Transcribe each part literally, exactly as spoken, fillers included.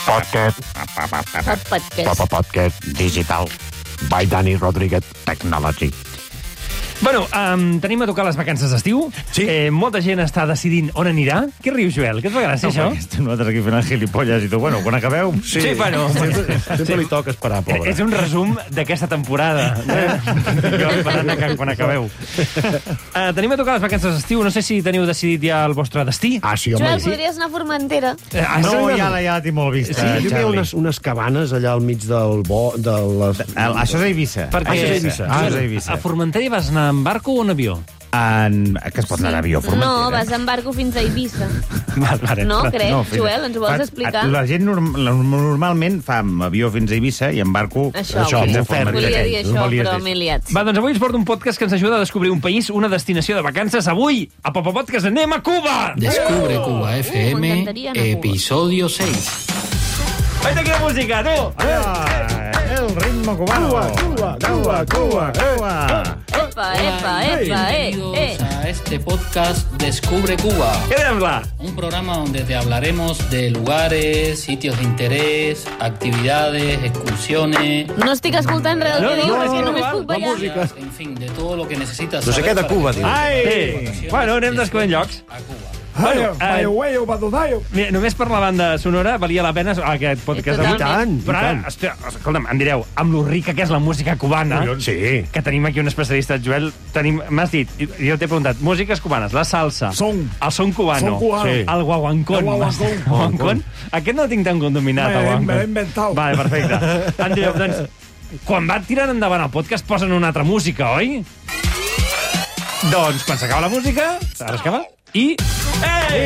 Podcast. Podcast. Podcast digital. By Dani Rodríguez Technology. Bueno, um, tenim a tocar les vacances d'estiu. Sí. Eh, molta gent està decidint on anirà. Què rius, Joel? Què et fa gràcia, no, això? Nosaltres aquí fent el gilipolles i tu, bueno, quan acabeu... Sí, sí bueno... Sempre, sempre li toca esperar, pobre. És un resum d'aquesta temporada. Eh? Jo esperant que quan acabeu. Uh, tenim a tocar les vacances d'estiu. No sé si teniu decidit ja el vostre destí. Ah, sí, home. Joel, Sí. podries anar a Formentera. Eh, ah, No, sí, ja la, ja la tinc molt vista, Sí, sí, hi havia Charlie. unes, unes cabanes allà al mig del bo... De les... El, això és a Eivissa. Perquè, Ah, això és a Eivissa. Ah, Joel, això és a Eivissa. a Formentera hi vas anar en barco o en avió? En... Que es pot anar a avió a Formentera. No, vas en barco fins a Eivissa. Val, vale. No, crec. No, fins- Joel, ens ho vols fa- explicar? La gent norm, la- normalment fa amb avió fins a Eivissa i en barco... Això, Això, volia, molt ferm. volia dir això, Volies però dir. m'he liat. Va, doncs avui ens porta un podcast que ens ajuda a descobrir un país, una destinació de vacances. Avui, a Papa Podcast, anem a Cuba! Descubre Cuba F Uh, M, m'encantaria anar a Cuba. episodio seis. Vaita quina música, tu! Ah, el ritmo cubano. Cuba, Cuba, Cuba, Cuba. Cuba. Epa, epa, epa, eh, Bienvenidos eh. a este podcast Descubre Cuba, Què sembla? un programa donde te hablaremos de lugares, sitios de interés, actividades, excursiones, No estic escoltant res del que No, diu, no, és que no, només va, puc va, ballar. música. en fin, de todo lo que necesitas No sé saber què de para Cuba, que diu. Ai! Sí. Bueno, anem descobrint llocs. a Cuba. Bueno, eh, mira, només per la banda sonora valia la pena aquest podcast Totalment. d'avui. I tant, i Però ara, tant. hòstia, escolta'm, em direu, amb lo rica que és la música cubana, Sí. que tenim aquí un especialista, Joel, tenim, m'has dit, i jo t'he preguntat, músiques cubanes, la salsa, Son. el son cubano, Son cubano. sí. el guaguancón, El guaguancón. m'has- guaguancón. Aquest no el tinc tan dominat, Me el l'he- guaguancón. me l'he inventat. Vale, perfecte. Andreu, doncs, quan va tirant endavant el podcast posen una altra música, oi? Doncs, quan s'acaba la música, ara s'acaba, i... Ei!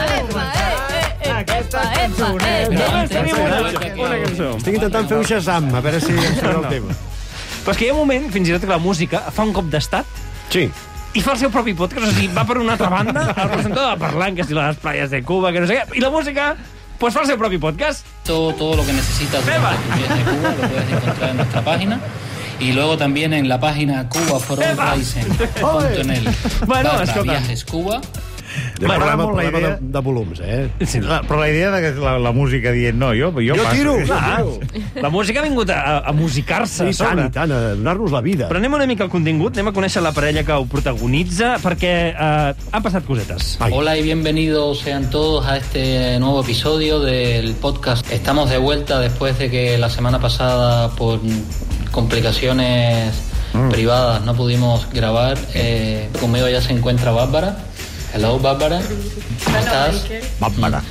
Aquesta cançonet. Només tenim una, Pero una cançó. Estic intentant fer un Shazam, a veure si em surt el tema. Però és que hi ha un moment, fins i tot que la música fa un cop d'estat Sí. i fa el seu propi podcast, o sigui, va per una altra banda, el presentador va parlant, que si les playas de Cuba, que no sé què, i la música pues fa el seu propi podcast. Todo, todo lo que necesitas durante tu viaje a Cuba lo puedes encontrar en nuestra página. Y luego también en la página cuba for all rising punto net Bueno, barra escolta. viajes Cuba. De M'agrada programa, molt la programa idea. de, de volums, eh? Sí. La, però la idea de que la, la música dient no, jo, jo, Jo passo. tiro! Clar, la música ha vingut a, a musicar-se. I a sobre. tant, i tant, a donar-nos la vida. Però anem una mica al contingut, anem a conèixer la parella que ho protagonitza, perquè eh, han passat cosetes. Ay. Hola y bienvenidos sean todos a este nuevo episodio del podcast. Estamos de vuelta después de que la semana pasada por complicaciones privadas no pudimos grabar. Eh, conmigo ya se encuentra Bárbara. Hello Bárbara. ¿Cómo estás? Bàrbara.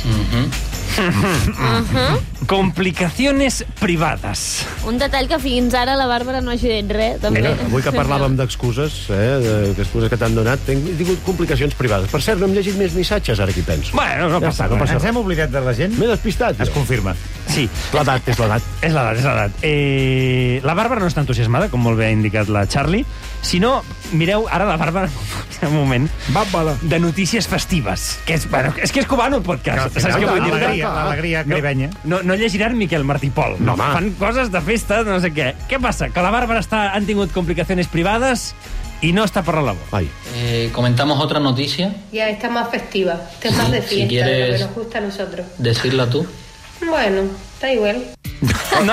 Ujú. Complicaciones privades. Un detall que fins ara la Bàrbara no hagi dit res, també. Mira, avui que parlàvem d'excuses, eh, d'excuses que t'han donat, he tingut complicacions privades. Per cert, no hem llegit més missatges, ara que hi penso. Bueno, no Ja passa està, no res. passa Ens hem oblidat de la gent? M'he despistat, Es jo. confirma. Sí, L'edat, és l'edat. és l'edat, és l'edat. Eh, la Bàrbara no està entusiasmada, com molt bé ha indicat la Charlie, sinó, mireu, ara la Bàrbara, un moment, Bàrbara. de notícies festives. Que és, bueno, és que és cubano el podcast. Que al Saps què vull dir? L'alegria, l'alegria caribenya. No, no llegiran Miquel Martí Pol. No, home. Fan coses de festa, no sé què. Què passa? Que la Bàrbara està, han tingut complicaciones privades i no està per la labor. Ai. Eh, comentamos otra noticia. Ya está más festiva, está más de Si fiesta, de lo quieres- que nos gusta a nosotros. Decirla tú. Bueno, da igual. No,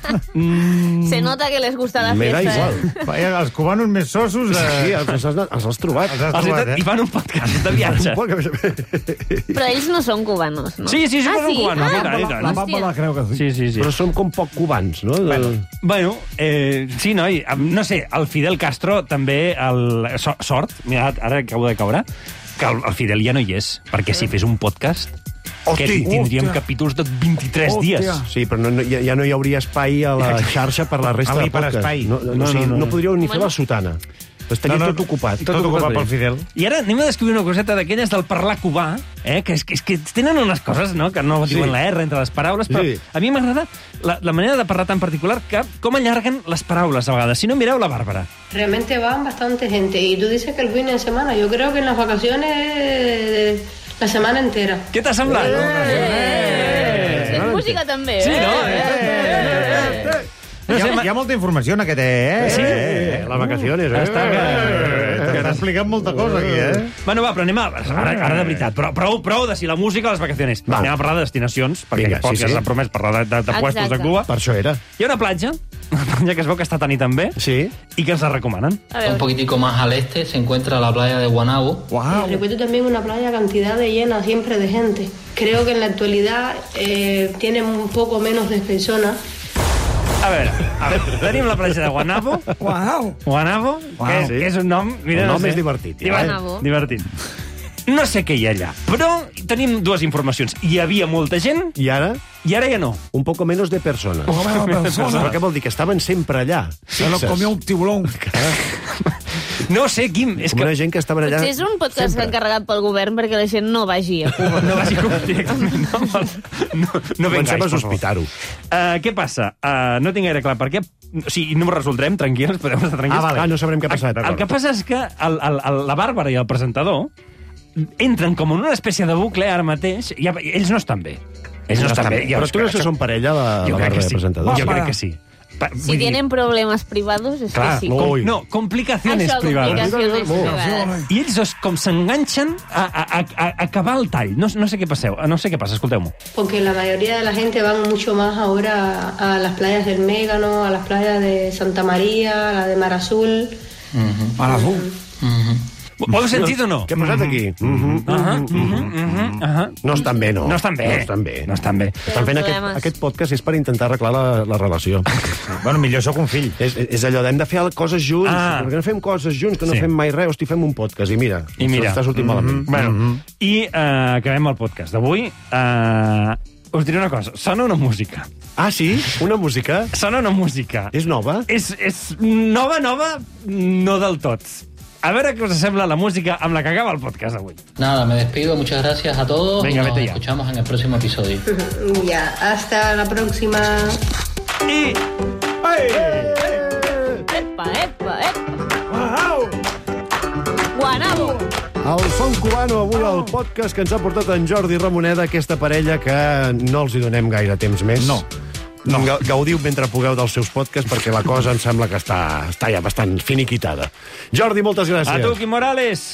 mm, Se nota que les gusta la Me da fiesta. igual. Eh? Vaja, els cubanos més sossos... Sí, Eh... els, els, has, els has trobat. Els has els trobat, he- I eh? fan un podcast de viatge. Un poc, a més a més. Però ells no són cubanos, no? Sí, sí, sí que ah, són sí? cubanos, Ah, i tant, i tant. La hòstia. Bàrbara creu que sí. Sí, sí, sí. Però som com poc cubans, no? De... Bueno, bueno eh, sí, noi, em- no sé, el Fidel Castro també, el, so, sort, mira, ara acabo de caure, que el, el Fidel ja no hi és, perquè si fes un podcast, que Hosti, tindríem hòstia. capítols de vint-i-tres Hòstia. dies. Sí, però no, no, ja, ja no hi hauria espai a la xarxa per la resta A de podcast. l'hiperespai. No, no, No, o sigui, no, no. no podríeu ni fer Bueno. la sotana. Estaria tot ocupat. Tot, ocupat pel Fidel. I ara anem a descobrir una coseta d'aquelles del parlar cubà, eh? que, és, que, és que tenen unes coses no? que no Sí. diuen la R entre les paraules, però Sí. a mi m'agrada la, la manera de parlar tan particular que com allarguen les paraules a vegades. Si no, mireu la Bàrbara. Realmente van bastante gente. Y tú dices que el fin de semana, yo creo que en las vacaciones eh, la semana entera. Què t'ha semblat? Eh, és música també, Sí, eh? no? Eh, eh, eh, eh. No sé, Hi ha molta informació en aquest, eh? Sí. Eh, les vacaciones, eh? Està que... Eh, T'està explicant molta cosa, aquí, eh? Bueno, va, però anem a... Ara, ara de veritat, però prou, prou de si la música o les vacaciones. Va. Anem a parlar de destinacions, perquè Vinga, aquest podcast sí, sí. s'ha promès parlar de, de, de puestos de Exacte. Cuba. Per això era. Hi ha una platja, una platja que es veu que està tenint també, Sí. i que ens la recomanen. A Un veure, poquitico más al este se encuentra la playa de Guanabo. Eh, Recuerdo también una playa cantidad de llena siempre de gente. Creo que en la actualidad eh, tiene un poco menos de personas. A veure, a veure, tenim la platja de Guanabo. Uau! Guanabo, Uau, que, és, sí. que és un nom... Mira, El no nom sé. és divertit, ja, eh? Guanabo. Divertit. No sé què hi ha allà, però tenim dues informacions. Hi havia molta gent I ara, i ara ja no. un poco menos de personas. Poco menos de personas. Però què vol dir? Que estaven sempre allà. Se lo comió un tiburón. No sé, Quim, és Com una que... gent que estaven allà... potser és un podcast sempre. encarregat pel govern perquè la gent no vagi a Cuba. No vagi com directament. No, no, no, no vengáis, Comencem a por favor. sospitar-ho. Uh, què passa? Uh, no tinc gaire clar per què. O sigui, no ho resoldrem, tranquils, podem estar tranquils. Ah, vale. Ah, no sabrem què ha passat. El, el que passa és que el, el, el, la Bàrbara i el presentador entren com en una espècie de bucle ara mateix i ja, ells no estan bé. Ells no, estan bé. Ja Però us tu creus crec, que són parella, la, jo la crec barra que de sí. presentadors? Jo Para. crec que sí. Pa, Si tienen problemes privados, és Clar, que sí. com, Ui. no, complicaciones Això, privades. complicacions Molt. privades. I ells dos com s'enganxen a, a, a, a acabar el tall. No, no sé què passeu, no sé què passa, escolteu-m'ho. Porque la mayoría de la gente van mucho más ahora a, a las playas del Mégano, a las playas de Santa María, a la de Mar Azul. Para azul. Ho heu sentit o no? Què ha passat aquí? Mhm, Ahà, mhm, mhm. mhm, mhm, ahà. No estan bé, no. No estan bé. No estan bé. No estan bé. Estan fent aquest, problemes. aquest podcast és per intentar arreglar la, la relació. Bueno, millor sóc un fill. és, és allò d'hem de fer coses junts, Ah. perquè no fem coses junts, que no Sí. fem mai res, hosti, fem un podcast, i mira, I mira. està sortint malament. Bueno, i uh, acabem el podcast d'avui. Uh, us diré una cosa, sona una música. Ah, sí? Una música? Sona una música. És nova? És, és nova, nova, no del tot. A veure què us sembla la música amb la que acaba el podcast d'avui. Nada, me despido, muchas gracias a todos Venga, y nos vete ya. escuchamos en el próximo episodio. Ya, hasta la próxima. I... Epa, epa, epa. Guanabo. El Son Cubano, avui al podcast que ens ha portat en Jordi Ramoneda, aquesta parella que no els hi donem gaire temps més. No. No. Gaudiu mentre pugueu dels seus podcasts, perquè la cosa em sembla que està, està ja bastant finiquitada. Jordi, moltes gràcies. A tu, Quim Morales.